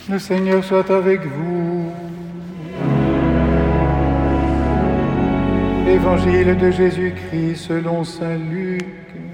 Le Seigneur soit avec vous. Évangile de Jésus-Christ selon saint Luc.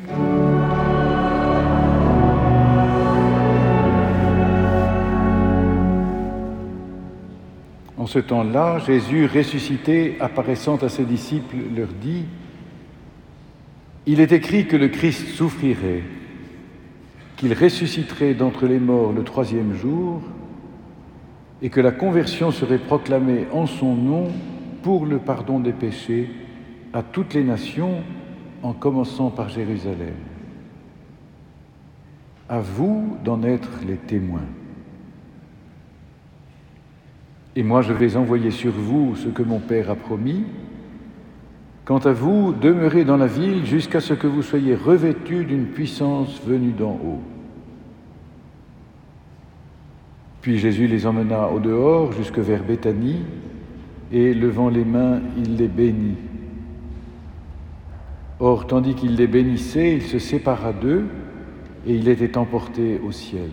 En ce temps-là, Jésus, ressuscité, apparaissant à ses disciples, leur dit : « Il est écrit que le Christ souffrirait, qu'il ressusciterait d'entre les morts le 3e jour, et que la conversion serait proclamée en son nom pour le pardon des péchés à toutes les nations, en commençant par Jérusalem. À vous d'en être les témoins. Et moi je vais envoyer sur vous ce que mon Père a promis. Quant à vous, demeurez dans la ville jusqu'à ce que vous soyez revêtus d'une puissance venue d'en haut. » Puis Jésus les emmena au dehors jusque vers Béthanie, et levant les mains, il les bénit. Or, tandis qu'il les bénissait, il se sépara d'eux, et il était emporté au ciel.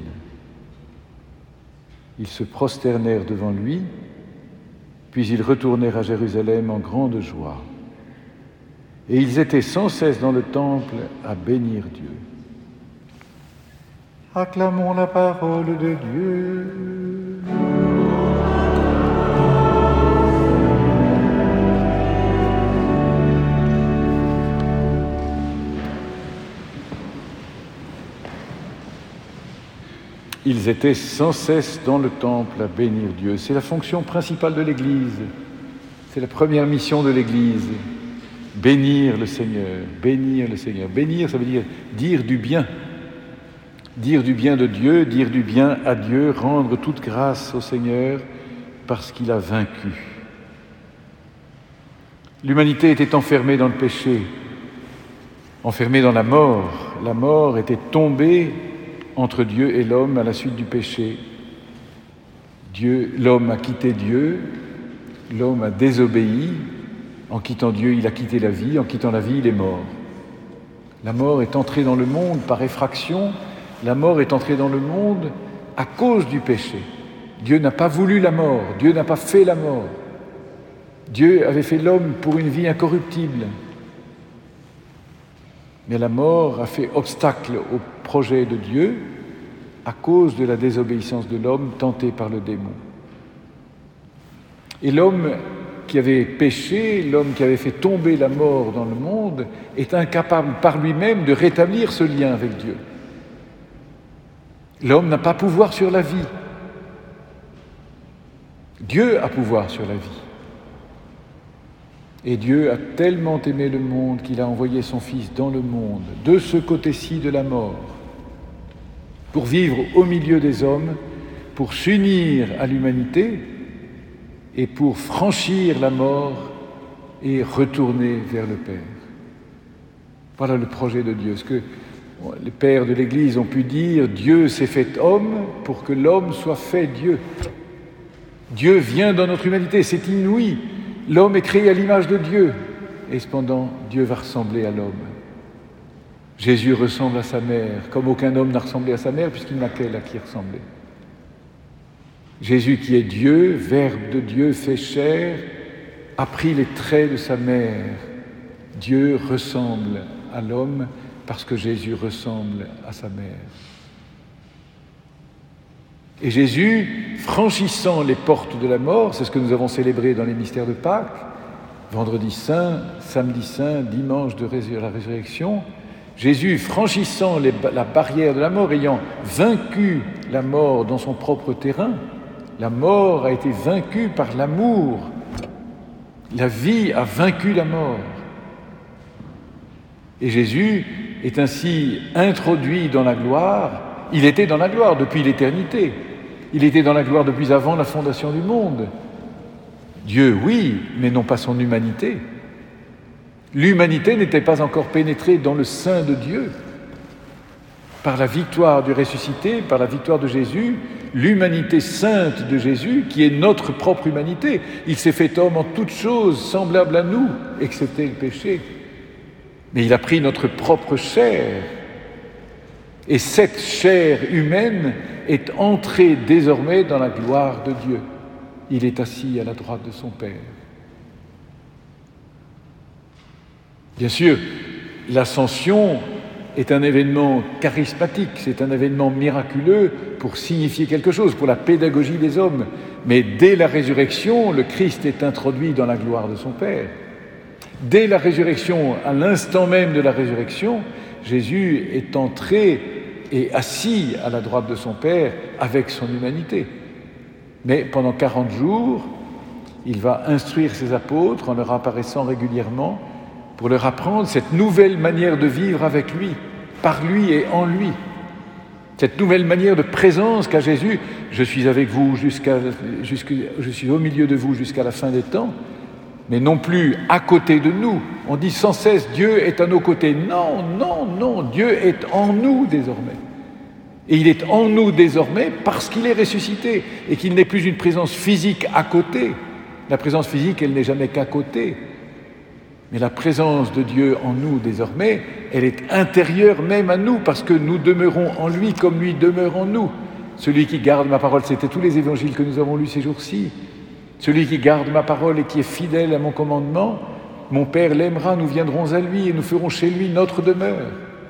Ils se prosternèrent devant lui, puis ils retournèrent à Jérusalem en grande joie. Et ils étaient sans cesse dans le temple à bénir Dieu. Acclamons la parole de Dieu. Ils étaient sans cesse dans le temple à bénir Dieu. C'est la fonction principale de l'Église. C'est la première mission de l'Église. Bénir le Seigneur, bénir le Seigneur. Bénir, ça veut dire du bien. Dire du bien de Dieu, dire du bien à Dieu, rendre toute grâce au Seigneur parce qu'il a vaincu. L'humanité était enfermée dans le péché, enfermée dans la mort. La mort était tombée entre Dieu et l'homme à la suite du péché. L'homme a quitté Dieu, l'homme a désobéi. En quittant Dieu, il a quitté la vie. En quittant la vie, il est mort. La mort est entrée dans le monde par effraction. La mort est entrée dans le monde à cause du péché. Dieu n'a pas voulu la mort. Dieu n'a pas fait la mort. Dieu avait fait l'homme pour une vie incorruptible. Mais la mort a fait obstacle au projet de Dieu à cause de la désobéissance de l'homme tenté par le démon. Et l'homme qui avait péché, l'homme qui avait fait tomber la mort dans le monde, est incapable par lui-même de rétablir ce lien avec Dieu. L'homme n'a pas pouvoir sur la vie. Dieu a pouvoir sur la vie. Et Dieu a tellement aimé le monde qu'il a envoyé son Fils dans le monde, de ce côté-ci de la mort, pour vivre au milieu des hommes, pour s'unir à l'humanité et pour franchir la mort et retourner vers le Père. Voilà le projet de Dieu. Ce que les pères de l'Église ont pu dire, Dieu s'est fait homme pour que l'homme soit fait Dieu. Dieu vient dans notre humanité, c'est inouï. L'homme est créé à l'image de Dieu, et cependant, Dieu va ressembler à l'homme. Jésus ressemble à sa mère, comme aucun homme n'a ressemblé à sa mère, puisqu'il n'a qu'elle à qui ressembler. Jésus qui est Dieu, Verbe de Dieu fait chair, a pris les traits de sa mère. Dieu ressemble à l'homme parce que Jésus ressemble à sa mère. Et Jésus, franchissant les portes de la mort, c'est ce que nous avons célébré dans les mystères de Pâques, vendredi saint, samedi saint, dimanche de la résurrection, Jésus, franchissant la barrière de la mort, ayant vaincu la mort dans son propre terrain, la mort a été vaincue par l'amour. La vie a vaincu la mort. Et Jésus est ainsi introduit dans la gloire. Il était dans la gloire depuis l'éternité. Il était dans la gloire depuis avant la fondation du monde. Dieu, oui, mais non pas son humanité. L'humanité n'était pas encore pénétrée dans le sein de Dieu. Par la victoire du ressuscité, par la victoire de Jésus, l'humanité sainte de Jésus, qui est notre propre humanité, il s'est fait homme en toutes choses semblables à nous, excepté le péché. Mais il a pris notre propre chair. Et cette chair humaine est entrée désormais dans la gloire de Dieu. Il est assis à la droite de son Père. Bien sûr, l'ascension est un événement charismatique, c'est un événement miraculeux pour signifier quelque chose, pour la pédagogie des hommes. Mais dès la résurrection, le Christ est introduit dans la gloire de son Père. Dès la résurrection, à l'instant même de la résurrection, Jésus est entré et assis à la droite de son Père avec son humanité. Mais pendant 40 jours, il va instruire ses apôtres en leur apparaissant régulièrement pour leur apprendre cette nouvelle manière de vivre avec lui, par lui et en lui. Cette nouvelle manière de présence qu'a Jésus, je suis avec vous je suis au milieu de vous jusqu'à la fin des temps, mais non plus à côté de nous. On dit sans cesse Dieu est à nos côtés. Non, non, non, Dieu est en nous désormais. Et il est en nous désormais parce qu'il est ressuscité et qu'il n'est plus une présence physique à côté. La présence physique, elle n'est jamais qu'à côté. Mais la présence de Dieu en nous désormais, elle est intérieure même à nous parce que nous demeurons en lui comme lui demeure en nous. Celui qui garde ma parole, c'était tous les évangiles que nous avons lus ces jours-ci. Celui qui garde ma parole et qui est fidèle à mon commandement, mon Père l'aimera, nous viendrons à lui et nous ferons chez lui notre demeure.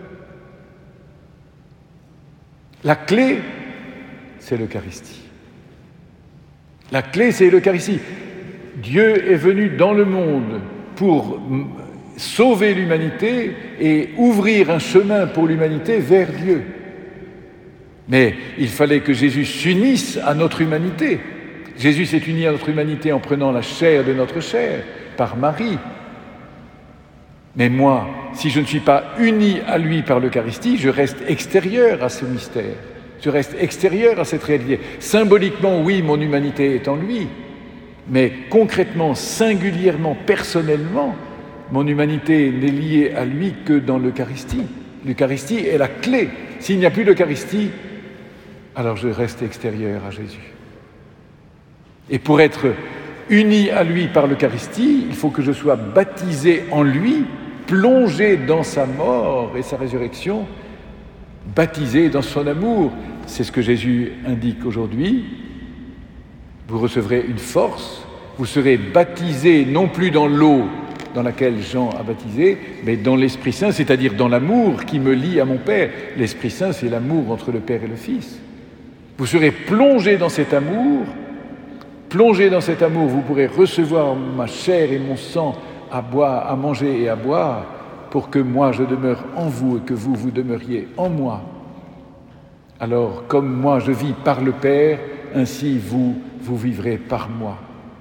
La clé, c'est l'Eucharistie. La clé, c'est l'Eucharistie. Dieu est venu dans le monde pour sauver l'humanité et ouvrir un chemin pour l'humanité vers Dieu. Mais il fallait que Jésus s'unisse à notre humanité. Jésus s'est uni à notre humanité en prenant la chair de notre chair, par Marie. Mais moi, si je ne suis pas uni à lui par l'Eucharistie, je reste extérieur à ce mystère. Je reste extérieur à cette réalité. Symboliquement, oui, mon humanité est en lui. Mais concrètement, singulièrement, personnellement, mon humanité n'est liée à lui que dans l'Eucharistie. L'Eucharistie est la clé. S'il n'y a plus d'Eucharistie, alors je reste extérieur à Jésus. Et pour être uni à lui par l'Eucharistie, il faut que je sois baptisé en lui, plongé dans sa mort et sa résurrection, baptisé dans son amour. C'est ce que Jésus indique aujourd'hui. Vous recevrez une force, vous serez baptisés non plus dans l'eau dans laquelle Jean a baptisé, mais dans l'Esprit Saint, c'est-à-dire dans l'amour qui me lie à mon Père. L'Esprit Saint, c'est l'amour entre le Père et le Fils. Vous serez plongés dans cet amour. Plongés dans cet amour, vous pourrez recevoir ma chair et mon sang à boire, à manger et à boire, pour que moi je demeure en vous et que vous, vous demeuriez en moi. Alors, comme moi je vis par le Père, ainsi vous vivrez par moi.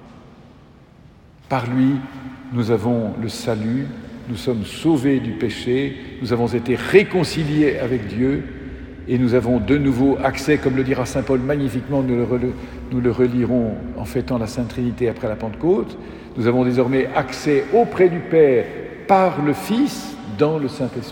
Par lui, nous avons le salut, nous sommes sauvés du péché, nous avons été réconciliés avec Dieu et nous avons de nouveau accès, comme le dira saint Paul magnifiquement, nous le relirons en fêtant la Sainte Trinité après la Pentecôte, nous avons désormais accès auprès du Père par le Fils dans le Saint-Esprit.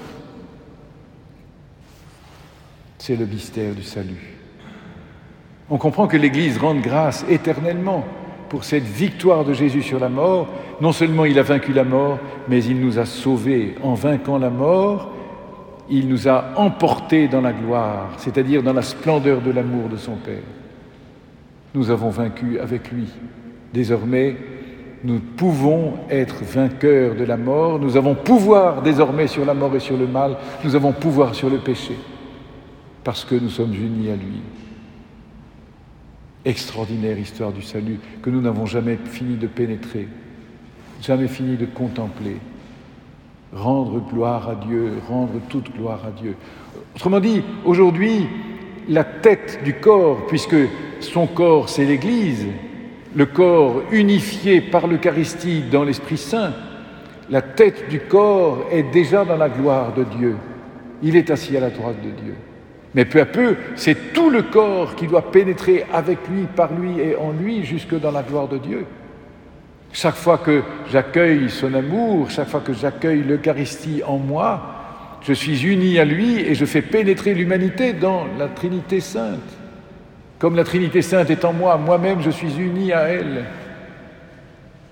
C'est le mystère du salut. On comprend que l'Église rende grâce éternellement pour cette victoire de Jésus sur la mort. Non seulement il a vaincu la mort, mais il nous a sauvés en vainquant la mort. Il nous a emportés dans la gloire, c'est-à-dire dans la splendeur de l'amour de son Père. Nous avons vaincu avec lui. Désormais, nous pouvons être vainqueurs de la mort. Nous avons pouvoir désormais sur la mort et sur le mal. Nous avons pouvoir sur le péché, parce que nous sommes unis à lui. Extraordinaire histoire du salut que nous n'avons jamais fini de pénétrer, jamais fini de contempler. Rendre gloire à Dieu, rendre toute gloire à Dieu. Autrement dit, aujourd'hui, la tête du corps, puisque son corps c'est l'Église, le corps unifié par l'Eucharistie dans l'Esprit Saint, la tête du corps est déjà dans la gloire de Dieu. Il est assis à la droite de Dieu. Mais peu à peu, c'est tout le corps qui doit pénétrer avec lui, par lui et en lui, jusque dans la gloire de Dieu. Chaque fois que j'accueille son amour, chaque fois que j'accueille l'Eucharistie en moi, je suis uni à lui et je fais pénétrer l'humanité dans la Trinité Sainte. Comme la Trinité Sainte est en moi, moi-même je suis uni à elle.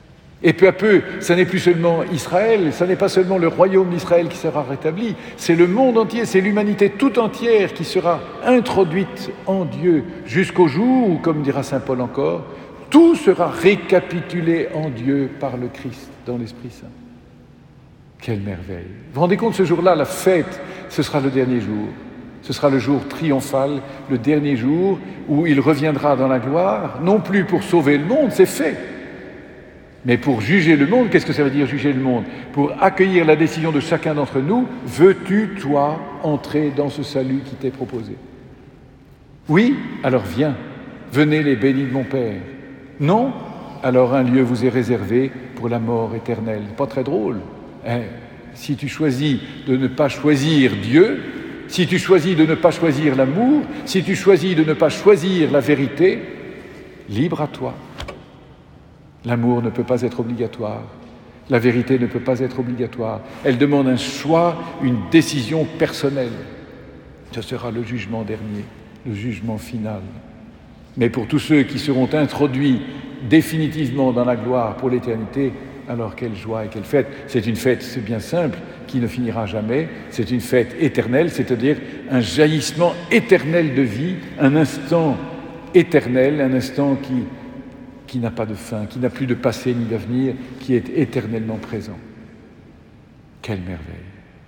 Et peu à peu, ça n'est plus seulement Israël, ça n'est pas seulement le royaume d'Israël qui sera rétabli, c'est le monde entier, c'est l'humanité tout entière qui sera introduite en Dieu jusqu'au jour où, comme dira saint Paul encore, tout sera récapitulé en Dieu par le Christ, dans l'Esprit Saint. Quelle merveille! Vous vous rendez compte, ce jour-là, la fête, ce sera le dernier jour. Ce sera le jour triomphal, le dernier jour où il reviendra dans la gloire, non plus pour sauver le monde, c'est fait, mais pour juger le monde. Qu'est-ce que ça veut dire juger le monde? Pour accueillir la décision de chacun d'entre nous. Veux-tu, toi, entrer dans ce salut qui t'est proposé? Oui, alors viens, venez les bénis de mon Père. Non, alors un lieu vous est réservé pour la mort éternelle. Pas très drôle, hein? Si tu choisis de ne pas choisir Dieu, si tu choisis de ne pas choisir l'amour, si tu choisis de ne pas choisir la vérité, libre à toi. L'amour ne peut pas être obligatoire. La vérité ne peut pas être obligatoire. Elle demande un choix, une décision personnelle. Ce sera le jugement dernier, le jugement final. Mais pour tous ceux qui seront introduits définitivement dans la gloire pour l'éternité, alors quelle joie et quelle fête! C'est une fête, c'est bien simple, qui ne finira jamais. C'est une fête éternelle, c'est-à-dire un jaillissement éternel de vie, un instant éternel, un instant qui n'a pas de fin, qui n'a plus de passé ni d'avenir, qui est éternellement présent. Quelle merveille!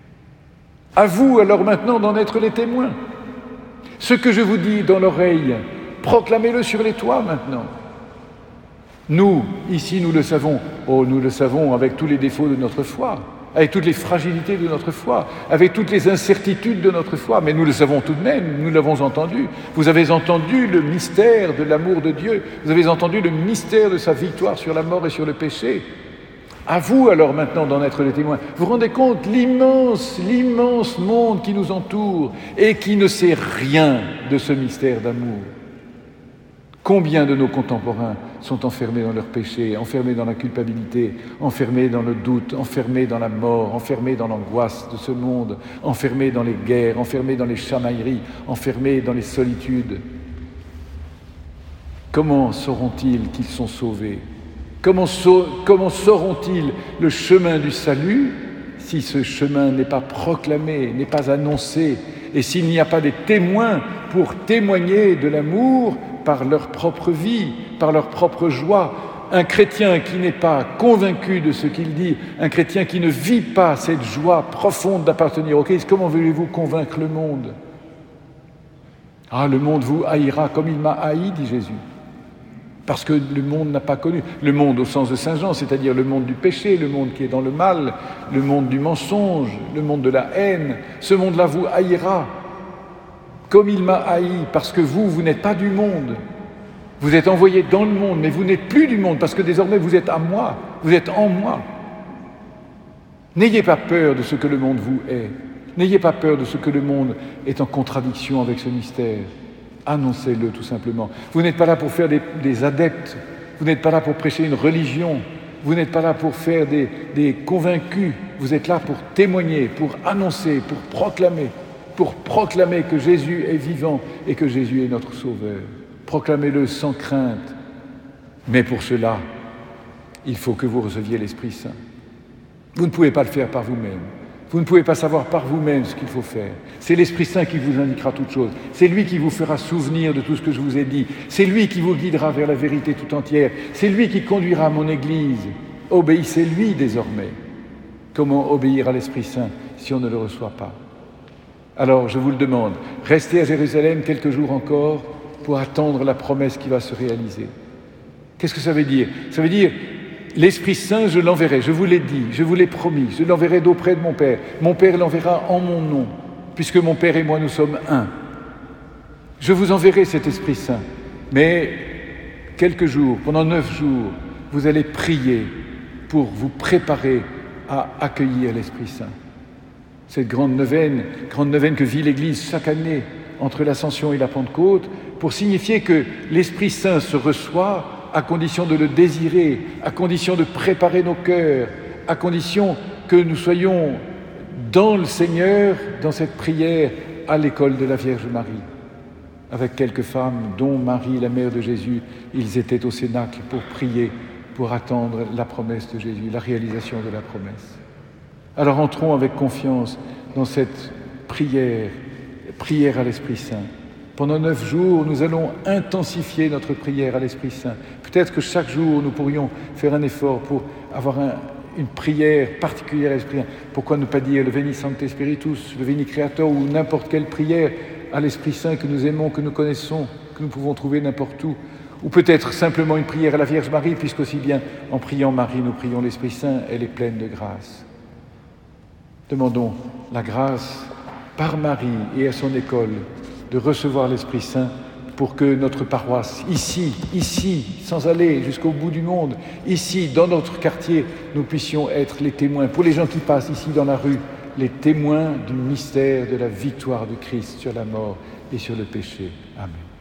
À vous alors maintenant d'en être les témoins. Ce que je vous dis dans l'oreille, proclamez-le sur les toits maintenant. Nous, ici, nous le savons. Oh, nous le savons avec tous les défauts de notre foi, avec toutes les fragilités de notre foi, avec toutes les incertitudes de notre foi, mais nous le savons tout de même, nous l'avons entendu. Vous avez entendu le mystère de l'amour de Dieu, vous avez entendu le mystère de sa victoire sur la mort et sur le péché. À vous alors maintenant d'en être les témoins. Vous vous rendez compte l'immense monde qui nous entoure et qui ne sait rien de ce mystère d'amour. Combien de nos contemporains sont enfermés dans leur péché, enfermés dans la culpabilité, enfermés dans le doute, enfermés dans la mort, enfermés dans l'angoisse de ce monde, enfermés dans les guerres, enfermés dans les chamailleries, enfermés dans les solitudes. Comment sauront-ils qu'ils sont sauvés? Comment sauront-ils le chemin du salut si ce chemin n'est pas proclamé, n'est pas annoncé, et s'il n'y a pas des témoins pour témoigner de l'amour par leur propre vie, par leur propre joie? Un chrétien qui n'est pas convaincu de ce qu'il dit, un chrétien qui ne vit pas cette joie profonde d'appartenir au Christ, comment voulez-vous convaincre le monde? Ah, le monde vous haïra comme il m'a haï, dit Jésus. Parce que le monde n'a pas connu. Le monde au sens de Saint Jean, c'est-à-dire le monde du péché, le monde qui est dans le mal, le monde du mensonge, le monde de la haine. Ce monde-là vous haïra comme il m'a haï, parce que vous n'êtes pas du monde. Vous êtes envoyés dans le monde, mais vous n'êtes plus du monde, parce que désormais vous êtes à moi, vous êtes en moi. N'ayez pas peur de ce que le monde vous est. N'ayez pas peur de ce que le monde est en contradiction avec ce mystère. Annoncez-le tout simplement. Vous n'êtes pas là pour faire des adeptes, vous n'êtes pas là pour prêcher une religion, vous n'êtes pas là pour faire des convaincus, vous êtes là pour témoigner, pour annoncer, pour proclamer que Jésus est vivant et que Jésus est notre Sauveur. Proclamez-le sans crainte. Mais pour cela, il faut que vous receviez l'Esprit Saint. Vous ne pouvez pas le faire par vous-même. Vous ne pouvez pas savoir par vous-même ce qu'il faut faire. C'est l'Esprit Saint qui vous indiquera toutes choses. C'est lui qui vous fera souvenir de tout ce que je vous ai dit. C'est lui qui vous guidera vers la vérité tout entière. C'est lui qui conduira mon Église. Obéissez-lui désormais. Comment obéir à l'Esprit Saint si on ne le reçoit pas? Alors, je vous le demande, restez à Jérusalem quelques jours encore pour attendre la promesse qui va se réaliser. Qu'est-ce que ça veut dire? Ça veut dire, l'Esprit Saint, je l'enverrai, je vous l'ai dit, je vous l'ai promis, je l'enverrai d'auprès de mon Père. Mon Père l'enverra en mon nom, puisque mon Père et moi, nous sommes un. Je vous enverrai cet Esprit Saint, mais quelques jours, pendant 9 jours, vous allez prier pour vous préparer à accueillir l'Esprit Saint. Cette grande neuvaine que vit l'Église chaque année entre l'Ascension et la Pentecôte, pour signifier que l'Esprit Saint se reçoit à condition de le désirer, à condition de préparer nos cœurs, à condition que nous soyons dans le Seigneur, dans cette prière à l'école de la Vierge Marie. Avec quelques femmes, dont Marie, la mère de Jésus, ils étaient au Cénacle pour prier pour attendre la promesse de Jésus, la réalisation de la promesse. Alors entrons avec confiance dans cette prière à l'Esprit Saint. Pendant 9 jours, nous allons intensifier notre prière à l'Esprit Saint. Peut-être que chaque jour, nous pourrions faire un effort pour avoir une prière particulière à l'Esprit Saint. Pourquoi ne pas dire le Veni Sancte Spiritus, le Veni Creator ou n'importe quelle prière à l'Esprit Saint que nous aimons, que nous connaissons, que nous pouvons trouver n'importe où. Ou peut-être simplement une prière à la Vierge Marie, puisqu'aussi bien en priant Marie, nous prions l'Esprit Saint, elle est pleine de grâce. Demandons la grâce par Marie et à son école de recevoir l'Esprit Saint pour que notre paroisse, ici, sans aller jusqu'au bout du monde, ici, dans notre quartier, nous puissions être les témoins, pour les gens qui passent ici dans la rue, les témoins du mystère de la victoire du Christ sur la mort et sur le péché. Amen.